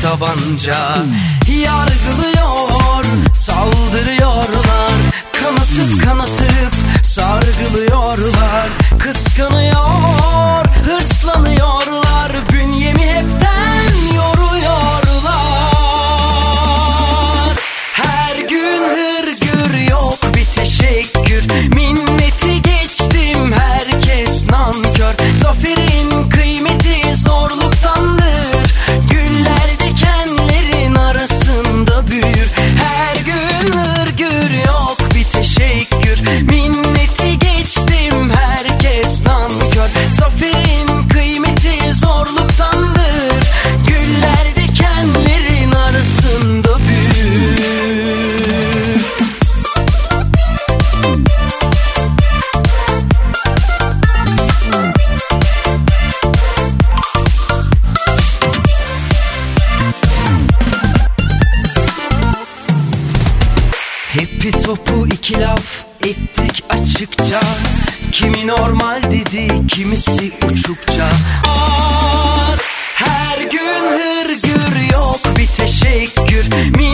tabanca. Yargılıyor, saldırıyorlar, kanatıp kanatıp sargılıyorlar. Kıskanıyor, hırslanıyorlar, bünyemi hepten yoruyorlar. Her gün hırgür, yok bir teşekkür, minneti geçtim, herkes nankör. Zaferin kıymeti zorluktandır, güller dikenlerin arasında büyür. Her gün hırgür, yok bir teşekkür, minneti geçtim, herkes nankör. Zaferin kıymeti zorluktandır, güller dikenlerin arasında büyür. Hepi topu iki laf ettik açıkça, kimi normal dedi, kimisi uçukça. Her gün hırgür, yok bir teşekkür,